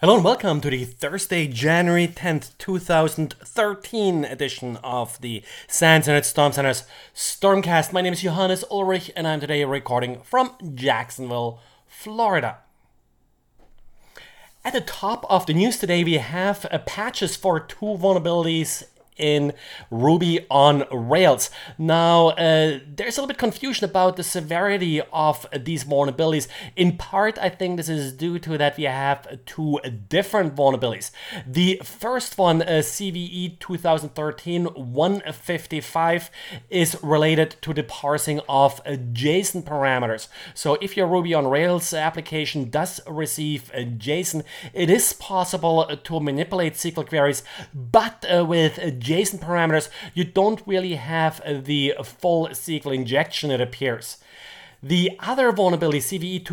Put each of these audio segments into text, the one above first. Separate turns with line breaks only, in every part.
Hello and welcome to the Thursday, January 10th, 2013 edition of the SANS Internet Storm Center's Stormcast. My name is Johannes Ulrich and I'm today recording from Jacksonville, Florida. At the top of the news today, we have patches for two vulnerabilities in Ruby on Rails. Now, there's a little bit confusion about the severity of these vulnerabilities. In part, I think this is due to that we have two different vulnerabilities. The first one, CVE 2013-155, is related to the parsing of JSON parameters. So if your Ruby on Rails application does receive JSON, it is possible to manipulate SQL queries, but with JSON parameters, you don't really have the full SQL injection, it appears. The other vulnerability, CVE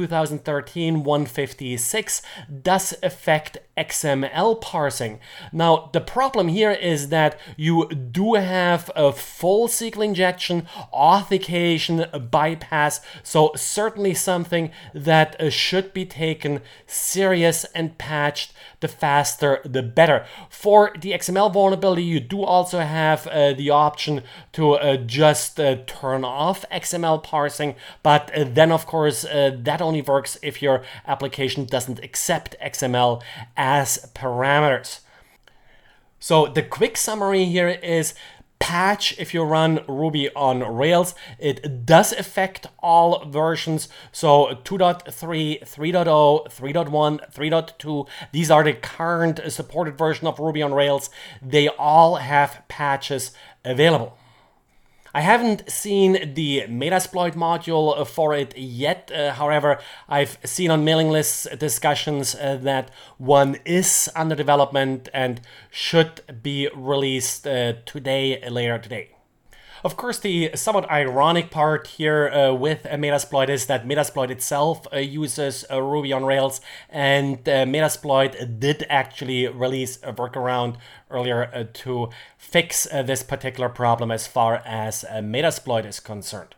2013-156, does affect XML parsing. Now, the problem here is that you do have a full SQL injection, authentication, bypass, so certainly something that should be taken serious and patched. The faster, the better. For the XML vulnerability, you do also have the option to just turn off XML parsing, but then of course that only works if your application doesn't accept XML as parameters. So the quick summary here is patch if you run Ruby on Rails. It does affect all versions. So 2.3, 3.0, 3.1, 3.2, these are the current supported version of Ruby on Rails. They all have patches available. I haven't seen the Metasploit module for it yet. However, I've seen on mailing lists discussions that one is under development and should be released later today. Of course, the somewhat ironic part here with Metasploit is that Metasploit itself uses Ruby on Rails, and Metasploit did actually release a workaround earlier to fix this particular problem as far as Metasploit is concerned.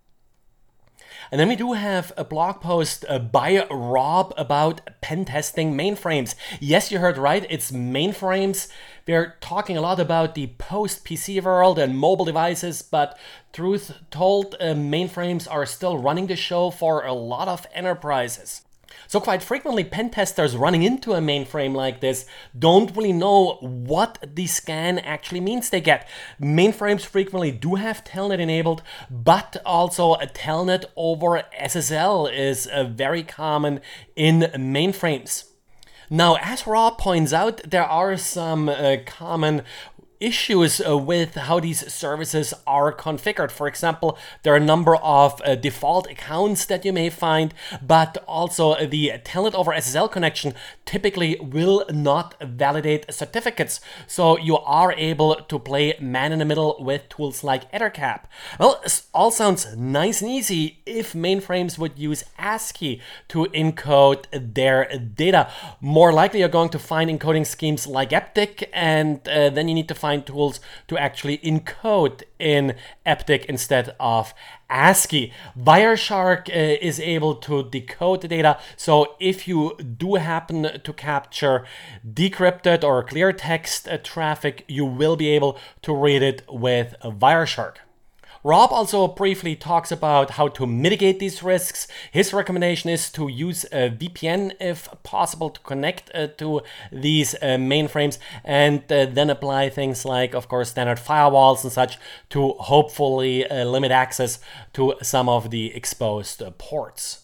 And then we do have a blog post by Rob about pen testing mainframes. Yes, you heard right, it's mainframes. We're talking a lot about the post-PC world and mobile devices, but truth told, mainframes are still running the show for a lot of enterprises. So quite frequently, pen testers running into a mainframe like this don't really know what the scan actually means they get. Mainframes frequently do have Telnet enabled, but also a Telnet over SSL is very common in mainframes. Now, as Rob points out, there are some common issues with how these services are configured. For example, there are a number of default accounts that you may find, but also the Telnet over SSL connection typically will not validate certificates. So you are able to play man in the middle with tools like Ettercap. Well, this all sounds nice and easy if mainframes would use ASCII to encode their data. More likely you're going to find encoding schemes like EPTIC, and then you need to find tools to actually encode in EPTIC instead of ASCII. Wireshark is able to decode the data, so if you do happen to capture decrypted or clear text traffic, you will be able to read it with Wireshark. Rob also briefly talks about how to mitigate these risks. His recommendation is to use a VPN if possible to connect to these mainframes, and then apply things like, of course, standard firewalls and such to hopefully limit access to some of the exposed ports.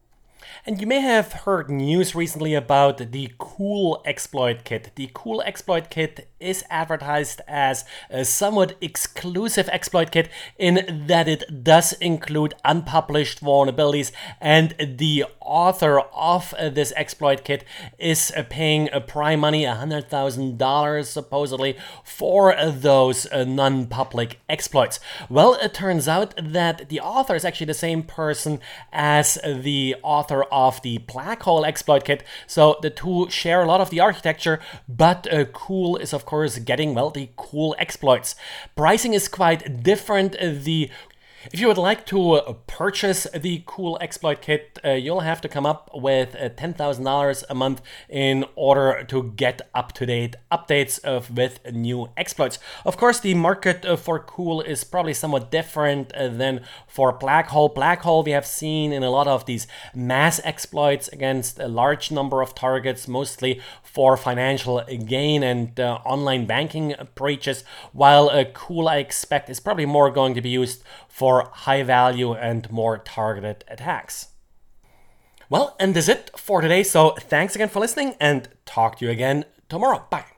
And you may have heard news recently about the Cool Exploit Kit. The Cool Exploit Kit is advertised as a somewhat exclusive exploit kit in that it does include unpublished vulnerabilities, and the author of this exploit kit is paying prime money, $100,000 supposedly, for those non-public exploits. Well, it turns out that the author is actually the same person as the author of the Black Hole exploit kit, so the two share a lot of the architecture, but Cool is of course getting, well, the cool exploits. Pricing is quite different. The If you would like to purchase the Cool Exploit Kit, you'll have to come up with $10,000 a month in order to get up-to-date updates with new exploits. Of course, the market for Cool is probably somewhat different than for Black Hole. Black Hole we have seen in a lot of these mass exploits against a large number of targets, mostly for financial gain and online banking breaches, while Cool, I expect, is probably more going to be used for high value and more targeted attacks. Well, and that's it for today. So thanks again for listening and talk to you again tomorrow. Bye.